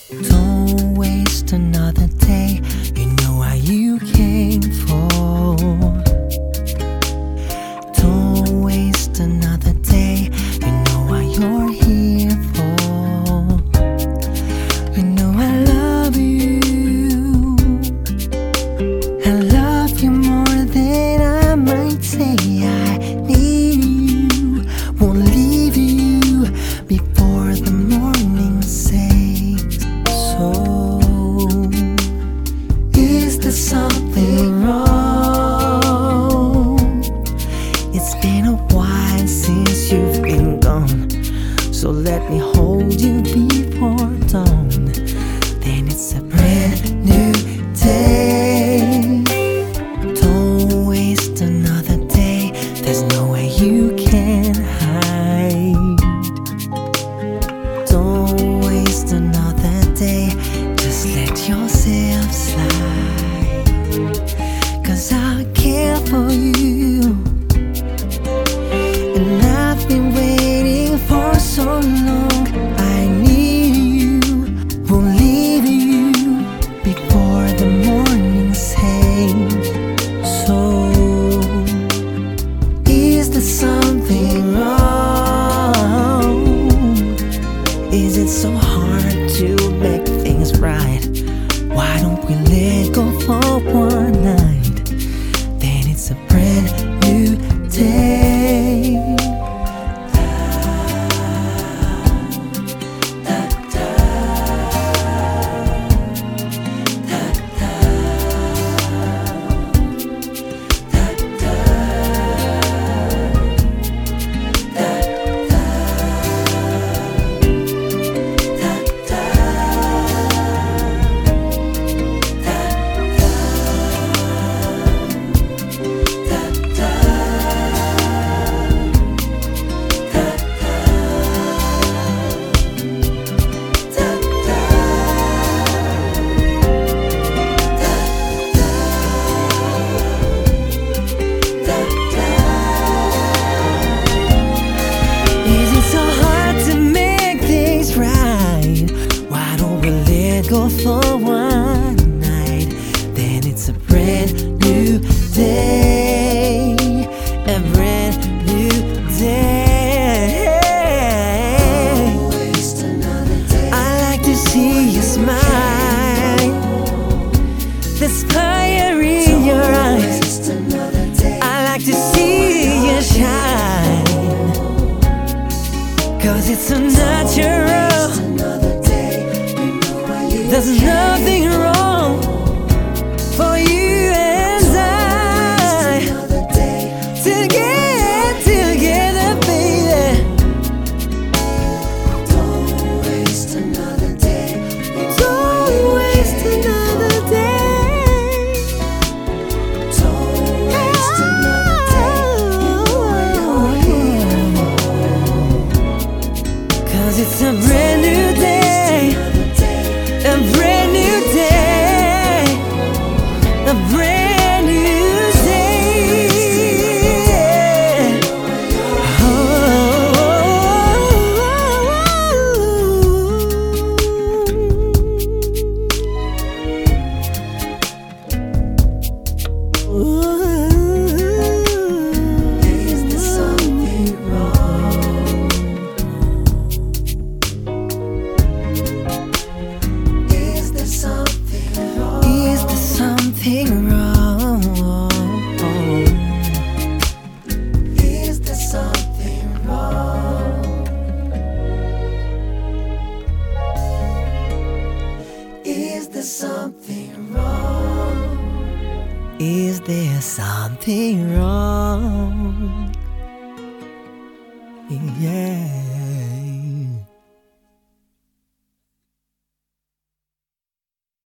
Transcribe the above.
Don't waste another day. You know what you came for. Don't waste another day. You know what you're here for. You know I love you. I love you more than I might say. I need you. Won't leave you before the morning says so. Is there something wrong? It's been a while since you've been gone, so let me hold you before dawn. Then it's a brand new day. Don't waste another day. There's no way you can hide. Don't waste another day. Just let yourself slide. 'Cause I care for you, and I've been waiting for so long. I need you. Won't leave you before the morning says so. Is there something wrong? Is it so hard to make things right? Why don't we let go for one night? Then it's a brand new day. Go for one night, then it's a brand new day, a brand new day. Don't waste another day. I like to see you smile, there's fire in your eyes. I like to see you shine, 'cause it's so natural. There's nothing wrong for you and I to get together, baby. Don't waste another day. Don't waste another day. Don't waste another day. You're here. 'Cause it's a brand new day. A brand new day, a brand new day. Oh, is there something wrong? Is there something wrong? Is there something wrong? Is there something wrong? Is there something wrong? Is there something wrong? Yeah.